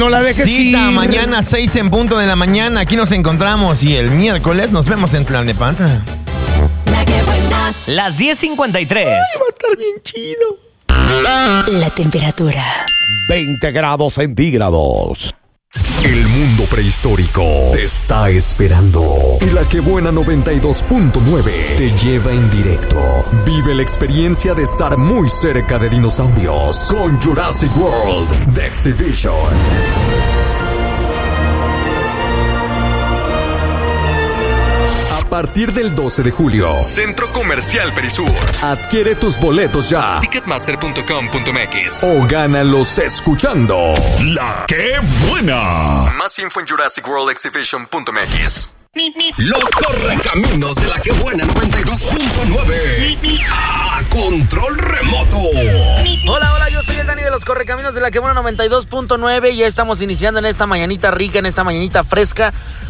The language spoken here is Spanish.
No la dejes Cita ir. mañana 6 en punto de la mañana. Aquí nos encontramos y el miércoles nos vemos en Tlalnepantla. La que buena. Las 10:53. Va a estar bien chido. La temperatura. 20 grados centígrados. El mundo prehistórico te está esperando. Y la que buena 92.9 te lleva en directo. Vive la experiencia de estar muy cerca de dinosaurios con Jurassic World The Exhibition. A partir del 12 de julio, Centro Comercial Perisur. Adquiere tus boletos ya. Ticketmaster.com.mx o gánalos escuchando La Que Buena. Más info en JurassicWorldExhibition.mx. Los correcaminos de La Que Buena 92.9. A control remoto. Hola, yo soy el Dani de los Correcaminos de La Que Buena 92.9 y ya estamos iniciando en esta mañanita rica, en esta mañanita fresca,